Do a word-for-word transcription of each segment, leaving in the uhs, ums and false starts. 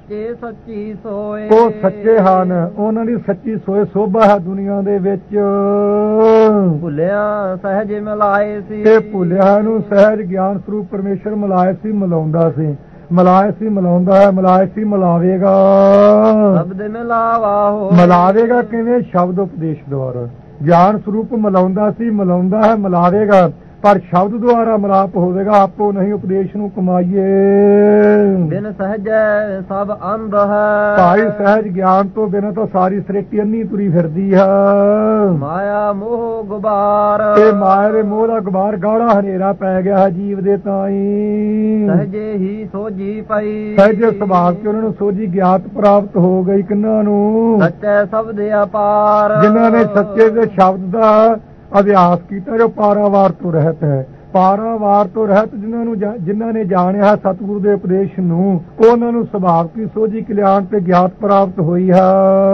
ਸੱਚੇ ਸੱਚੀ ਸੋਏ ਉਹ ਸੱਚੇ ਹਨ, ਉਹਨਾਂ ਦੀ ਸੱਚੀ ਸੋਏ ਸੋਭਾ ਹੈ ਦੁਨੀਆ ਦੇ ਵਿੱਚ। ਭੁੱਲਿਆ ਸਹਿਜ ਮਿਲਾਏ ਸੀ, ਤੇ ਭੁੱਲਿਆ ਨੂੰ ਸਹਿਜ ਗਿਆਨ ਸਰੂਪ ਪਰਮੇਸ਼ਰ ਮਿਲਾਏ ਸੀ, ਮਿਲਾਉਂਦਾ ਸੀ, ਮਿਲਾਏ ਸੀ, ਮਿਲਾਉਂਦਾ ਹੈ, ਮਿਲਾਏ ਸੀ, ਮਿਲਾਵੇਗਾ। ਸ਼ਬਦ ਮਿਲਾਵਾ ਹੋਏ, ਮਿਲਾਵੇਗਾ ਕਿਵੇਂ? ਸ਼ਬਦ ਉਪਦੇਸ਼ ਦੁਆਰਾ। ਗਿਆਨ ਸਰੂਪ ਮਿਲਾਉਂਦਾ ਸੀ, ਮਿਲਾਉਂਦਾ ਹੈ, ਮਿਲਾਵੇਗਾ, ਪਰ ਸ਼ਬਦ ਦੁਆਰਾ ਮਿਲਾਪ ਹੋਵੇਗਾ, ਆਪੋ ਨਹੀਂ ਉਪਦੇਸ਼ ਨੂੰ ਕਮਾਈਏ। ਬਿਨ ਸਹਿਜੈ ਸਭ ਅੰਧ ਹੈ, ਭਾਈ ਸਹਿਜ ਗਿਆਨ ਤੋਂ ਬਿਨਾਂ ਤਾਂ ਸਾਰੀ ਸ੍ਰਿਸ਼ਟੀ ਅੰਨੀ ਤੁਰੀ ਫਿਰਦੀ ਹੈ। ਮਾਇਆ ਮੋਹ ਗੁਬਾਰ, ਤੇ ਮਾਇਆ ਦੇ ਮੋਹ ਦਾ ਗੁਬਾਰ ਗਾੜਾ ਹਨੇਰਾ ਪੈ ਗਿਆ ਹੈ ਜੀਵ ਦੇ ਤਾਈਂ। ਸਹਿਜੇ ਹੀ ਸੋਝੀ ਪਈ, ਸਹਿਜੇ ਸੁਭਾਅ ਕੇ ਉਹਨਾਂ ਨੂੰ ਸੋਝੀ ਗਿਆਤ ਪ੍ਰਾਪਤ ਹੋ ਗਈ। ਕਿੰਨਾਂ ਨੂੰ? ਸੱਚੇ ਸ਼ਬਦ ਅਪਾਰ, ਜਿਨ੍ਹਾਂ ਨੇ ਸੱਚੇ ਦੇ ਸ਼ਬਦ ਦਾ ਅਭਿਆਸ ਕੀਤਾ, ਜੋ ਪਾਰਾਵਾਰ ਤੋਂ ਰਹਿਤ ਹੈ। ਪਾਰਾਵਾਰ ਤੋਂ ਰਹਿਤ ਜਿਨ੍ਹਾਂ ਨੂੰ ਜਿਨ੍ਹਾਂ ਨੇ ਜਾਣਿਆ ਸਤਿਗੁਰੂ ਦੇ ਉਪਦੇਸ਼ ਨੂੰ, ਉਹਨਾਂ ਨੂੰ ਸੁਭਾਵ ਕੀ ਸੋਝੀ ਕਲਿਆਣ ਤੇ ਗਿਆਤ ਪ੍ਰਾਪਤ ਹੋਈ ਹੈ।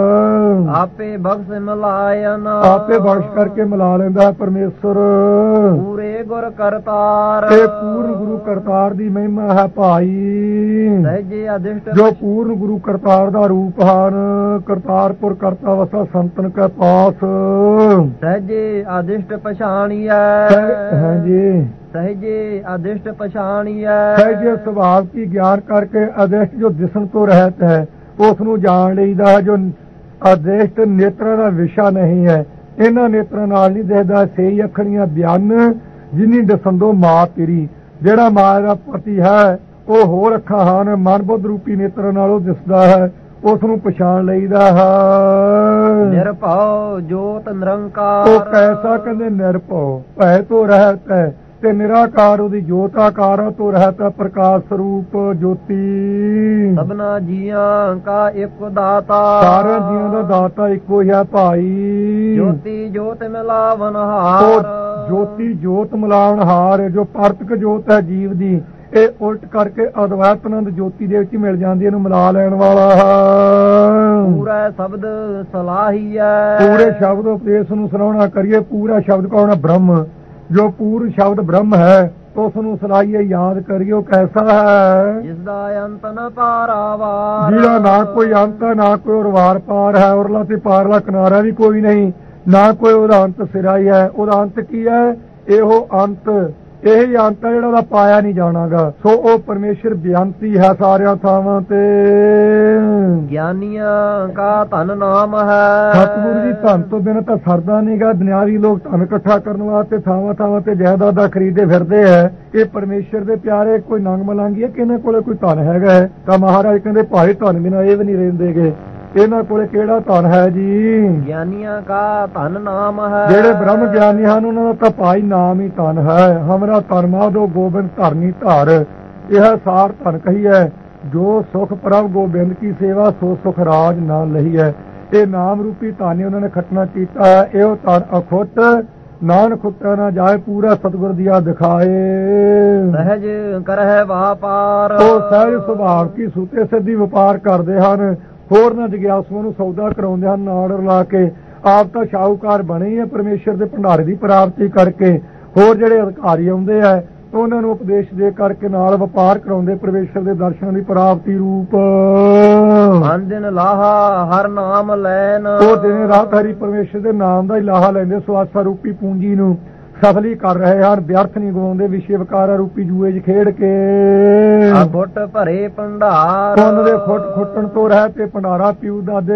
ਆਪੇ ਬਖਸ਼ ਮਿਲਾਇਨ, ਆਪੇ ਬਖਸ਼ ਕਰਕੇ ਮਿਲਾ ਲੈਂਦਾ ਹੈ ਪਰਮੇਸ਼ਰ। ਪੂਰੇ ਗੁਰ ਕਰਤਾਰ, ਤੇ ਪੂਰਨ ਗੁਰੂ ਕਰਤਾਰ ਦੀ ਮਹਿਮਾ ਹੈ ਭਾਈ। ਸਹਿਜੇ ਅਧਿਸ਼ਟ, ਜੋ ਪੂਰਨ ਗੁਰੂ ਕਰਤਾਰ ਦਾ ਰੂਪ ਹਨ। ਕਰਤਾਰਪੁਰ ਕਰਤਾ ਵਸਾ ਸੰਤਨ ਕੈ ਪਾਸ, ਸਹਿਜੇ ਅਧਿਸ਼ਟ ਪਛਾਣੀਐ, ਹਾਂਜੀ ਸਹਿਜੇ ਅਧਿਸ਼ਟ ਪਛਾਣੀਐ। ਸਹਿਜੇ ਸੁਭਾਵ ਕੀ ਗਿਆਨ ਕਰਕੇ ਅਦਿਸ਼ਟ ਜੋ ਦਿਸਣ ਤੋਂ ਰਹਿਤ ਹੈ, ਉਸ ਨੂੰ ਜਾਣ ਲਈਦਾ ਹੈ। ਜੋ ਅਦਿਸ਼ਟ ਨੇਤਰਾਂ ਦਾ ਵਿਸ਼ਾ ਨਹੀਂ ਹੈ, ਇਹਨਾਂ ਨੇਤਰਾਂ ਨਾਲ ਨਹੀਂ ਦਿਖਦਾ। ਸਹੀ ਅੱਖਣੀਆਂ ਬਿਆਨ ਜਿਨੀ ਦਸੰਦੋ ਮਾਂ ਤੇਰੀ, ਜਿਹੜਾ ਮਾਇਆ ਦਾ ਪਤੀ ਹੈ ਉਹ ਹੋਰ ਅੱਖਾਂ ਹਨ, ਮਨ ਬੁੱਧ ਰੂਪੀ ਨੇਤਰਾਂ ਨਾਲ ਉਹ ਦਿਸਦਾ ਹੈ, ਉਸ ਨੂੰ ਪਛਾਣ ਲਈਦਾ ਹੈ। ਨਿਰਭਉ ਜੋਤ ਨਿਰੰਕਾਰ, ਉਹ ਕੈਸਾ ਕਹਿੰਦੇ ਨਿਰਭਉ, ਭੈ ਤੋਂ ਰਹਿਤ ਹੈ ਤੇ ਨਿਰਾਕਾਰ ਉਹਦੀ ਜੋਤਾਕਾਰ ਤੋਂ ਰਹਿਤ ਹੈ, ਪ੍ਰਕਾਸ਼ ਸਰੂਪ ਜੋਤੀ। ਸਭਨਾ ਜੀਆਂ ਕਾ ਇੱਕ ਦਾਤਾ, ਸਾਰਿਆਂ ਜੀਆਂ ਦਾ ਦਾਤਾ ਇੱਕੋ ਹੀ ਹੈ ਭਾਈ। ਜੋਤੀ ਜੋਤ ਮਿਲਾਵਨ ਉਹ ਹਾਰ, ਜੋਤੀ ਜੋਤ ਮਿਲਾਵਨ ਹਾਰ, ਜੋ ਪਰਤਕ ਜੋਤ ਹੈ ਜੀਵ ਦੀ, ਇਹ ਉਲਟ ਕਰਕੇ ਅਦਵੈਤ ਆਨੰਦ ਜੋਤੀ ਦੇ ਵਿੱਚ ਮਿਲ ਜਾਂਦੀ, ਇਹਨੂੰ ਮਿਲਾ ਲੈਣ ਵਾਲਾ ਹੈ। ਪੂਰਾ ਸ਼ਬਦ ਸਲਾਹੀਐ, ਪੂਰੇ ਸ਼ਬਦ ਉਪਦੇਸ਼ ਨੂੰ ਸੁਣਾਉਣਾ ਕਰੀਏ। ਪੂਰਾ ਸ਼ਬਦ ਕੌਣ ਹੈ? ਬ੍ਰਹਮ। ਜੋ ਪੂਰਨ ਸ਼ਬਦ ਬ੍ਰਹਮ ਹੈ ਉਸ ਨੂੰ ਸਲਾਹੀਏ, ਯਾਦ ਕਰੀਏ। ਉਹ ਕੈਸਾ ਹੈ? ਜਿਸ ਦਾ ਅੰਤ ਨ ਪਾਰਾਵਾਰ, ਜਿਹਦਾ ਨਾ ਕੋਈ ਅੰਤ ਹੈ, ਨਾ ਕੋਈ ਉਰਵਾਰ ਪਾਰ ਹੈ, ਉਰਲਾ ਤੇ ਪਾਰਲਾ ਕਿਨਾਰਾ ਵੀ ਕੋਈ ਨਹੀਂ, ਨਾ ਕੋਈ ਉਹਦਾ ਅੰਤ ਸਿਰਾ ਹੀ ਹੈ। ਉਹਦਾ ਅੰਤ ਕੀ ਹੈ? ਇਹੋ ਅੰਤ, ਇਹੀ ਅੰਤ ਹੈ ਜਿਹੜਾ ਉਹਦਾ ਪਾਇਆ ਨਹੀਂ ਜਾਣਾਗਾ। ਸੋ ਉਹ ਪਰਮੇਸ਼ਰ ਬੇਅੰਤੀ ਹੈ ਸਾਰਿਆਂ ਥਾਵਾਂ ਤੇ। ਗਿਆਨੀਆਂ ਕਾ ਧਨ ਨਾਮ ਹੈ, ਸਤਿਗੁਰੂ ਜੀ ਧਨ ਤੋਂ ਬਿਨਾਂ ਤਾਂ ਸਰਦਾ ਨਹੀਂਗਾ। ਦੁਨਿਆਵੀ ਲੋਕ ਧਨ ਇਕੱਠਾ ਕਰਨ ਵਾਸਤੇ ਥਾਵਾਂ ਥਾਵਾਂ ਤੇ ਜਾਇਦਾਦਾਂ ਖਰੀਦੇ ਫਿਰਦੇ ਹੈ। ਇਹ ਪਰਮੇਸ਼ਰ ਦੇ ਪਿਆਰੇ ਕੋਈ ਨੰਗ ਮਲੰਗੀ ਹੈ ਕਿ ਇਹਨਾਂ ਕੋਲੇ ਕੋਈ ਧਨ ਹੈਗਾ ਹੈ? ਤਾਂ ਮਹਾਰਾਜ ਕਹਿੰਦੇ ਭਾਈ ਧਨ ਬਿਨਾਂ ਇਹ ਵੀ ਨਹੀਂ ਰਹਿੰਦੇਗੇ, ਇਹਨਾਂ ਕੋਲੇ ਕਿਹੜਾ ਧਨ ਹੈ ਜੀ? ਗਿਆਨੀਆਂ ਕਾ ਧਨ ਨਾਮ ਹੈ, ਜਿਹੜੇ ਬ੍ਰਹਮ ਗਿਆਨੀ ਹਨ ਉਹਨਾਂ ਦਾ ਤਾਂ ਭਾਈ ਨਾਮ ਹੀ ਧਨ ਹੈ। ਹਮਰਾ ਧਨ ਮਾਧੋ ਗੋਬਿੰਦ ਧਰਨੀ ਧਾਰ, ਇਹ ਸਾਰ ਧਨ ਕਹੀ ਹੈ। ਜੋ ਸੁਖ ਪ੍ਰਭ ਗੋਬਿੰਦ ਕੀ ਸੇਵਾ, ਸੋ ਸੁਖ ਰਾਜ ਨਾ ਲਈ ਹੈ। ਇਹ ਨਾਮ ਰੂਪੀ ਧਨ ਉਹਨਾਂ ਨੇ ਖਟਣਾ ਕੀਤਾ ਹੈ। ਇਹੋ ਧਨ ਅਖੁੱਟ, ਨਾਨਕ ਖੁੱਟਾ ਨਾ ਜਾਏ, ਪੂਰਾ ਸਤਿਗੁਰ ਦੀਆ ਦਿਖਾਏ। ਸਹਿਜ ਕਰਹਿ ਵਾਪਾਰ, ਉਹ ਸਹਿਜ ਸੁਭਾਵ ਕੀ ਸੂਤੇ ਸਿੱਧੀ ਵਪਾਰ ਕਰਦੇ ਹਨ। ਹੋਰ ਨਾ ਜਗਿਆਸੂਆਂ ਨੂੰ ਸੌਦਾ ਕਰਾਉਂਦੇ ਹਨ ਆਰਡਰ ਲਾ ਕੇ। ਆਪ ਤਾਂ ਸ਼ਾਹੂਕਾਰ ਬਣੇ ਹੈ ਪਰਮੇਸ਼ਰ ਦੇ ਭੰਡਾਰੇ ਦੀ ਪ੍ਰਾਪਤੀ ਕਰਕੇ। ਹੋਰ ਜਿਹੜੇ ਅਧਿਕਾਰੀ ਆਉਂਦੇ ਆ ਉਹਨਾਂ ਨੂੰ ਉਪਦੇਸ਼ ਦੇ ਕਰਕੇ ਨਾਲ ਵਪਾਰ ਕਰਾਉਂਦੇ ਪਰਮੇਸ਼ਰ ਦੇ ਦਰਸ਼ਨਾਂ ਦੀ ਪ੍ਰਾਪਤੀ ਰੂਪ। ਮਨ ਦਿਨ ਲਾਹਾ ਹਰ ਨਾਮ ਲੈਣ, ਉਹ ਦਿਨ ਰਾਤ ਹਰੀ ਪਰਮੇਸ਼ਰ ਦੇ ਨਾਮ ਦਾ ਹੀ ਲਾਹਾ ਲੈਂਦੇ। ਸਵਾਸਾ ਰੂਪੀ ਪੂੰਜੀ ਨੂੰ ਸਫਲੀ ਕਰ ਰਹੇ ਹਨ, ਵਿਅਰਥ ਨਹੀਂ ਗਵਾਉਂਦੇ ਵਿਸ਼ੇ ਵਿਕਾਰਾ ਰੂਪੀ ਜੂਏ 'ਚ ਖੇਡ ਕੇ। ਫੁੱਟ ਭਰੇ ਭੰਡਾਰ, ਪੁੰਨ ਦੇ ਫੁੱਟ ਫੁੱਟਣ ਤੋਂ ਰਹਿ ਤੇ ਭੰਡਾਰਾ ਪਿਉ ਦਾਦੇ